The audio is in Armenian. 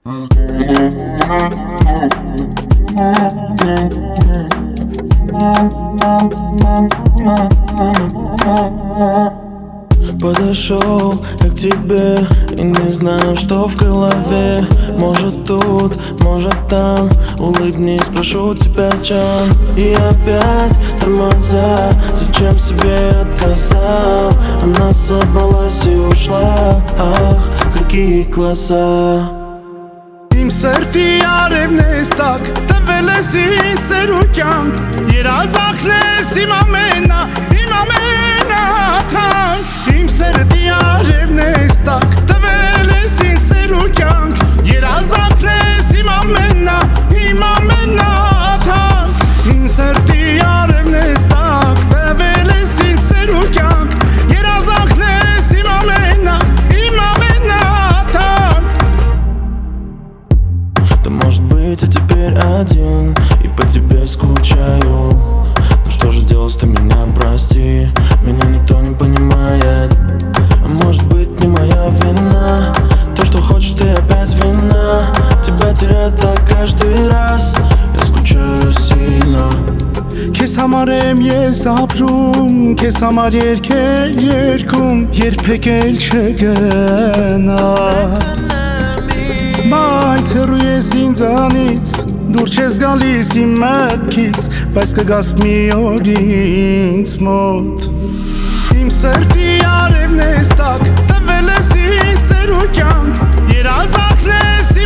Подошел я к тебе и не знаю, что в голове. Может тут, может там, улыбнись, прошу тебя, Джан. И опять тормоза, зачем себе отказал? Она собралась и ушла, ах, какие глаза. Իմ սրտի արևն ես տակ, տվել ես ինձ սեր ու կյանք, երազանքն ես իմ ամենաթանկ։ Իմ սրտի արևն ես տակ, տվել ես ինձ սեր ու կյանք, երազանքն ես իմ ամենաթանկ։ Իմ սրտի արևն ես տակ, տվել ես ինձ սեր ու կյանք, երազանքն ես իմ ամենաթանկ։ Да может быть я теперь один и по тебе скучаю. Ну что же делать, ты меня прости, меня никто не понимает. А может быть не моя вина, то что хочешь ты опять вина. Тебя терять так каждый раз, я скучаю сильно. Քեզ համար եմ ես ապրում, քեզ համար երգեր երգում, երբեք էլ չգնաս։ Բայց հեռու ես ինձանից, դուր չես գալիս իմ մտքից, բայց կգաս մի օր ինձ մոտ։ Իմ սրտի արևն ես տակ, տվել ես ինձ սեր ու կյանք, երազանքն ես